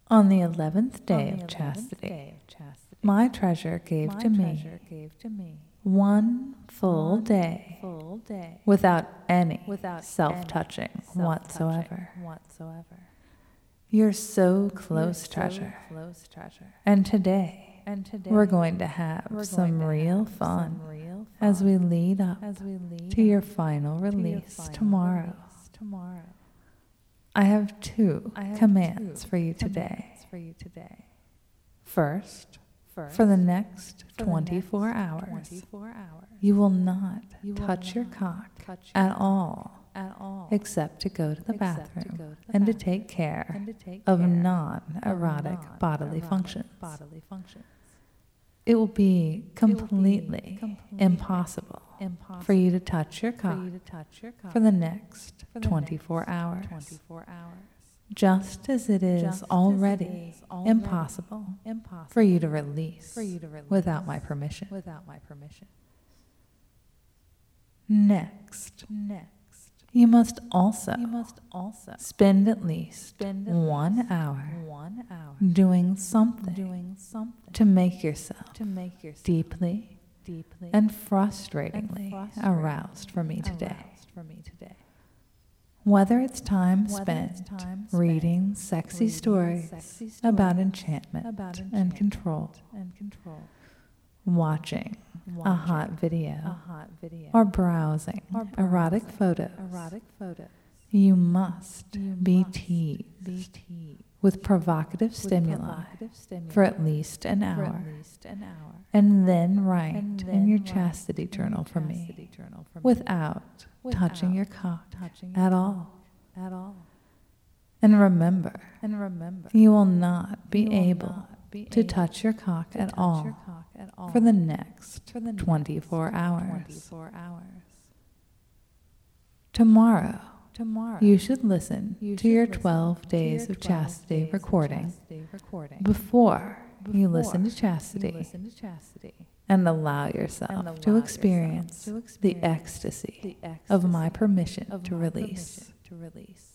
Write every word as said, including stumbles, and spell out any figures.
On the eleventh day of chastity, my treasure gave to me one full day without any self-touching whatsoever. You're so close, treasure. And today, we're going to have some real fun as we lead up to your final release tomorrow. I have two commands for you today. First, for the next twenty-four hours, you will not touch your cock at all, except to go to the bathroom and to take care of non-erotic bodily functions. It will be completely impossible for you to touch your cock for the next twenty-four hours, just as it is already impossible for you to release without my permission. Next, you must also spend at least one hour doing something to make yourself deeply and frustratingly aroused for me today. Whether it's time spent reading sexy stories about enchantment and control, watching a hot video, or browsing erotic photos, you must be teased with provocative stimuli for at least an hour, and then write in your chastity journal for me without touching your cock at all. And remember, you will not be able to touch your cock at all for the next twenty-four hours. Tomorrow, you should listen to your twelve days of chastity recording before you listen to chastity, and allow yourself to experience the ecstasy of my permission to release.